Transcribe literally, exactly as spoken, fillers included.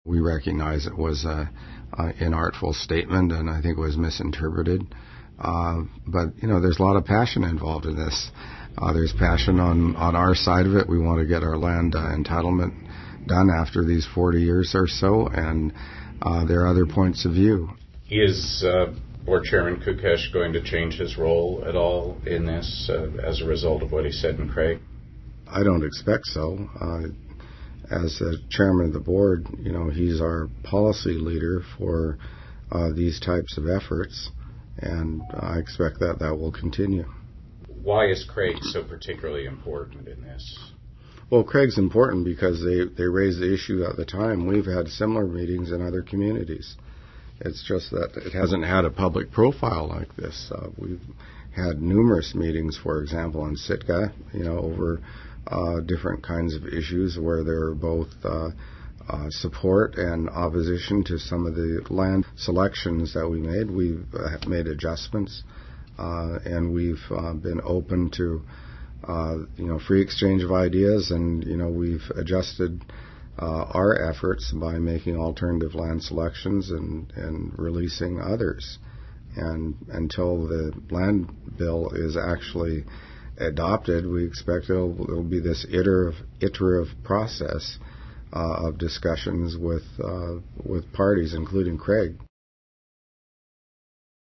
We recognize it was a, a inartful statement, and I think it was misinterpreted. Uh, but, you know, there's a lot of passion involved in this. Uh, there's passion on, on our side of it. We want to get our land uh, entitlement done after these forty years or so, and uh, there are other points of view. Is uh, Board Chairman Kukesh going to change his role at all in this uh, as a result of what he said in Craig? I don't expect so. Uh, as a chairman of the board, you know, he's our policy leader for uh, these types of efforts, and I expect that that will continue. Why is Craig so particularly important in this? Well, Craig's important because they, they raised the issue at the time. We've had similar meetings in other communities. It's just that it hasn't had a public profile like this. Uh, we've had numerous meetings, for example, in Sitka, you know, over uh, different kinds of issues where there are both uh, uh, support and opposition to some of the land selections that we made. We've uh, made adjustments, uh, and we've uh, been open to, uh, you know, free exchange of ideas, and, you know, we've adjusted Uh, our efforts by making alternative land selections and, and releasing others. And until the land bill is actually adopted, we expect it'll, it'll be this iterative, iterative process uh, of discussions with uh, with parties, including Craig.